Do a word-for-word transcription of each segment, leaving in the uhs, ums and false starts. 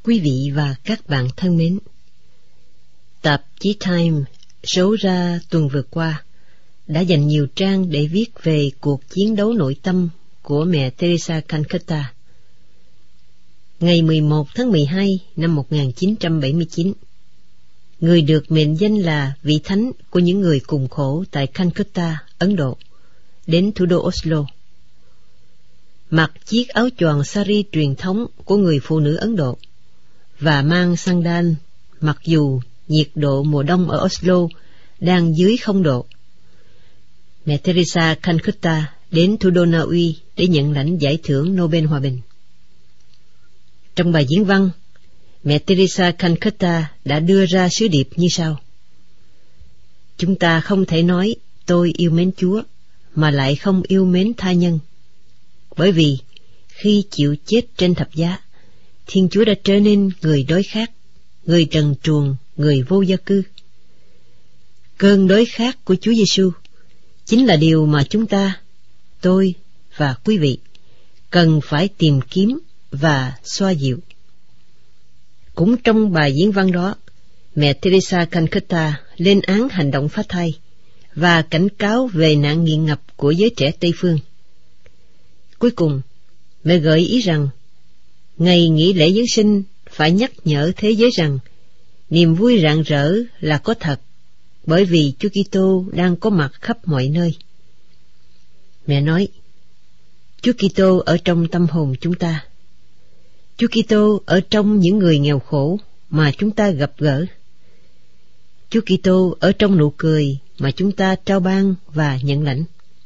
Quý vị và các bạn thân mến, tạp chí Time số ra tuần vừa qua đã dành nhiều trang để viết về cuộc chiến đấu nội tâm của mẹ Teresa Calcutta. Ngày mười một tháng mười hai năm một nghìn chín trăm bảy mươi chín, người được mệnh danh là vị thánh của những người cùng khổ tại Calcutta, Ấn Độ, đến thủ đô Oslo. Mặc chiếc áo choàng sari truyền thống của người phụ nữ Ấn Độ và mang sandal, mặc dù nhiệt độ mùa đông ở Oslo đang dưới không độ, mẹ Teresa Calcutta đến thủ đô Na Uy để nhận lãnh giải thưởng Nobel Hòa bình. Trong bài diễn văn, mẹ Teresa Calcutta đã đưa ra sứ điệp như sau: chúng ta không thể nói tôi yêu mến Chúa mà lại không yêu mến tha nhân, bởi vì khi chịu chết trên thập giá, Thiên Chúa đã trở nên người đói khát, người trần truồng, người vô gia cư. Cơn đói khát của Chúa Giêsu chính là điều mà chúng ta, tôi và quý vị cần phải tìm kiếm và xoa dịu. Cũng trong bài diễn văn đó, mẹ Teresa Calcutta lên án hành động phá thai và cảnh cáo về nạn nghiện ngập của giới trẻ Tây phương. Cuối cùng, mẹ gợi ý rằng ngày nghỉ lễ Giáng sinh phải nhắc nhở thế giới rằng niềm vui rạng rỡ là có thật, bởi vì Chúa Kitô đang có mặt khắp mọi nơi. Mẹ nói, Chúa Kitô ở trong tâm hồn chúng ta. Chúa Kitô ở trong những người nghèo khổ mà chúng ta gặp gỡ. Chúa Kitô ở trong nụ cười mà chúng ta trao ban và nhận lãnh.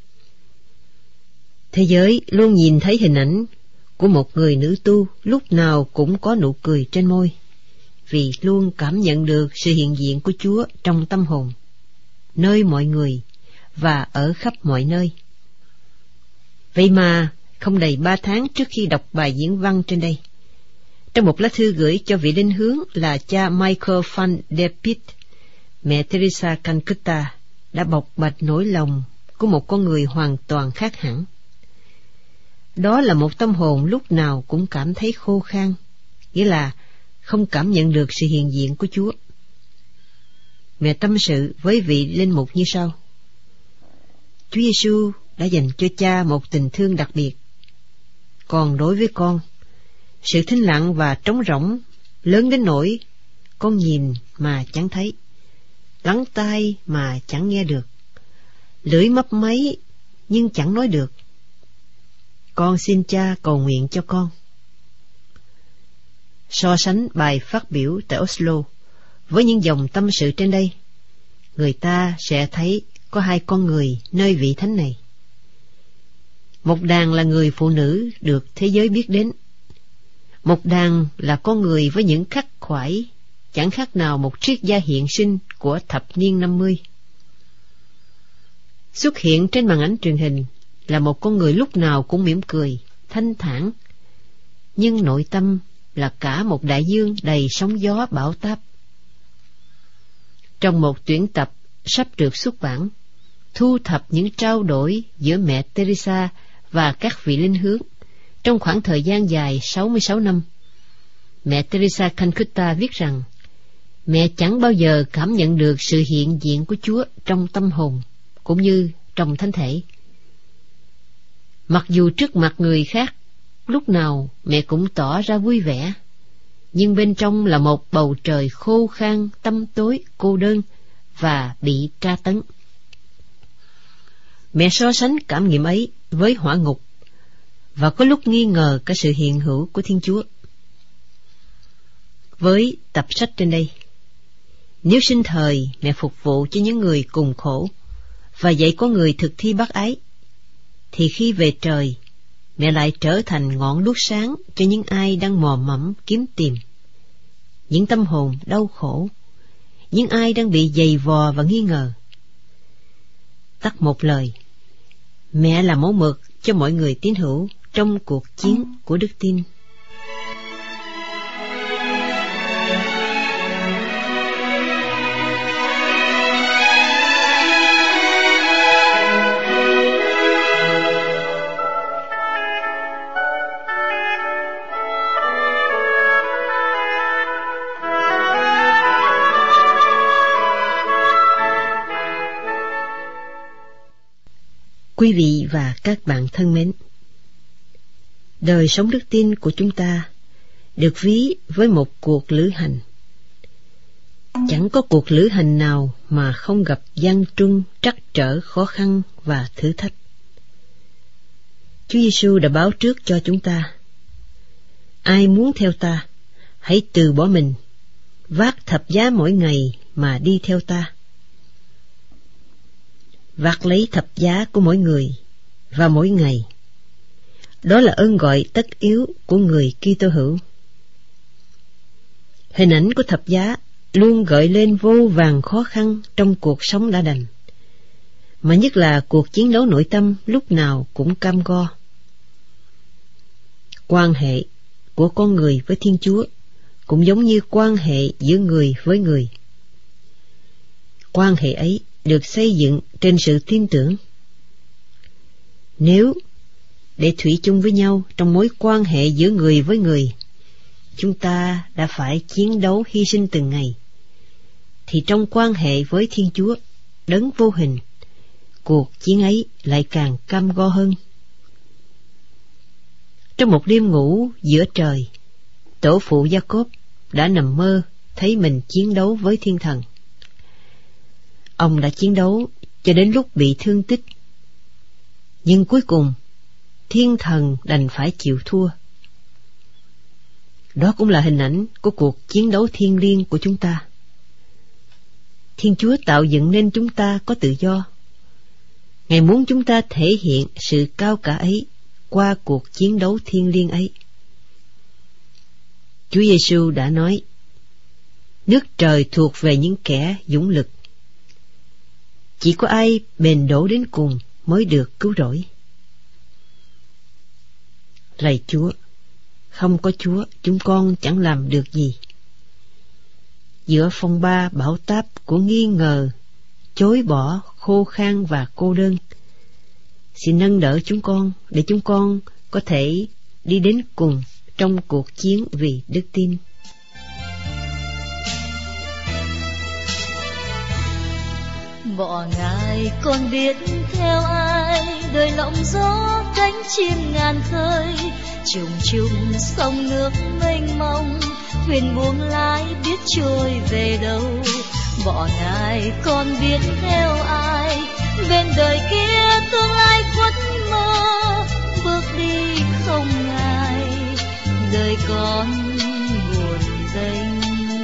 Thế giới luôn nhìn thấy hình ảnh của một người nữ tu lúc nào cũng có nụ cười trên môi, vì luôn cảm nhận được sự hiện diện của Chúa trong tâm hồn, nơi mọi người và ở khắp mọi nơi. Vậy mà không đầy ba tháng trước khi đọc bài diễn văn trên đây, trong một lá thư gửi cho vị linh hướng là cha Michael van der Piet, mẹ Teresa Calcutta đã bộc bạch nỗi lòng của một con người hoàn toàn khác hẳn. Đó là một tâm hồn lúc nào cũng cảm thấy khô khan, nghĩa là không cảm nhận được sự hiện diện của Chúa. Mẹ tâm sự với vị linh mục như sau: Chúa Giêsu đã dành cho cha một tình thương đặc biệt. Còn đối với con, sự thinh lặng và trống rỗng lớn đến nỗi con nhìn mà chẳng thấy, lắng tai mà chẳng nghe được, lưỡi mấp máy nhưng chẳng nói được. Con xin cha cầu nguyện cho con. So sánh bài phát biểu tại Oslo với những dòng tâm sự trên đây, người ta sẽ thấy có hai con người nơi vị thánh này. Một đàn là người phụ nữ được thế giới biết đến. Một đàn là con người với những khắc khoải chẳng khác nào một triết gia hiện sinh của thập niên năm mươi. Xuất hiện trên màn ảnh truyền hình là một con người lúc nào cũng mỉm cười, thanh thản, nhưng nội tâm là cả một đại dương đầy sóng gió bão táp. Trong một tuyển tập sắp được xuất bản, thu thập những trao đổi giữa mẹ Teresa và các vị linh hướng trong khoảng thời gian dài sáu mươi sáu năm, mẹ Teresa Calcutta viết rằng mẹ chẳng bao giờ cảm nhận được sự hiện diện của Chúa trong tâm hồn cũng như trong thánh thể. Mặc dù trước mặt người khác, lúc nào mẹ cũng tỏ ra vui vẻ, nhưng bên trong là một bầu trời khô khan, tăm tối, cô đơn và bị tra tấn. Mẹ so sánh cảm nghiệm ấy với hỏa ngục, và có lúc nghi ngờ cả sự hiện hữu của Thiên Chúa. Với tập sách trên đây, nếu sinh thời mẹ phục vụ cho những người cùng khổ và dạy có người thực thi bác ái, thì khi về trời, mẹ lại trở thành ngọn đuốc sáng cho những ai đang mò mẫm kiếm tìm, những tâm hồn đau khổ, những ai đang bị giày vò và nghi ngờ. Tắt một lời, mẹ là mẫu mực cho mọi người tín hữu trong cuộc chiến của đức tin. Quý vị và các bạn thân mến, đời sống đức tin của chúng ta được ví với một cuộc lữ hành. Chẳng có cuộc lữ hành nào mà không gặp gian truân, trắc trở, khó khăn và thử thách. Chúa Giêsu đã báo trước cho chúng ta: ai muốn theo ta, hãy từ bỏ mình, vác thập giá mỗi ngày mà đi theo ta. Vác lấy thập giá của mỗi người và mỗi ngày, đó là ơn gọi tất yếu của người Kitô hữu. Hình ảnh của thập giá luôn gợi lên vô vàn khó khăn trong cuộc sống đã đành, mà nhất là cuộc chiến đấu nội tâm lúc nào cũng cam go. Quan hệ của con người với Thiên Chúa cũng giống như quan hệ giữa người với người. Quan hệ ấy được xây dựng trên sự tin tưởng. Nếu để thủy chung với nhau trong mối quan hệ giữa người với người, chúng ta đã phải chiến đấu hy sinh từng ngày, thì trong quan hệ với Thiên Chúa, đấng vô hình, cuộc chiến ấy lại càng cam go hơn. Trong một đêm ngủ giữa trời, tổ phụ Gia-cốp đã nằm mơ thấy mình chiến đấu với thiên thần. Ông đã chiến đấu cho đến lúc bị thương tích, nhưng cuối cùng thiên thần đành phải chịu thua. Đó cũng là hình ảnh của cuộc chiến đấu thiêng liêng của chúng ta. Thiên Chúa tạo dựng nên chúng ta có tự do. Ngài muốn chúng ta thể hiện sự cao cả ấy qua cuộc chiến đấu thiêng liêng ấy. Chúa Giêsu đã nói: nước trời thuộc về những kẻ dũng lực. Chỉ có ai bền đổ đến cùng mới được cứu rỗi. Lạy Chúa, không có Chúa, chúng con chẳng làm được gì. Giữa phong ba bão táp của nghi ngờ, chối bỏ, khô khan và cô đơn, xin nâng đỡ chúng con để chúng con có thể đi đến cùng trong cuộc chiến vì đức tin. Bỏ Ngài con biết theo ai, đời lộng gió cánh chim ngàn khơi, trùng trùng sông nước mênh mông, thuyền buông lái biết trôi về đâu. Bỏ Ngài con biết theo ai, bên đời kia tương lai khuất mơ, bước đi không Ngài, đời con buồn tênh.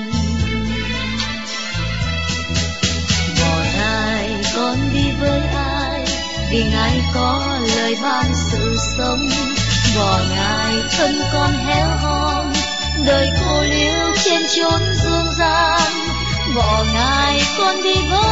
Bỏ Ngài con đi với ai, vì Ngài có lời ban sự sống. Bỏ Ngài thân con héo hon, đời cô liễu trên chốn dương gian. Bỏ Ngài con đi với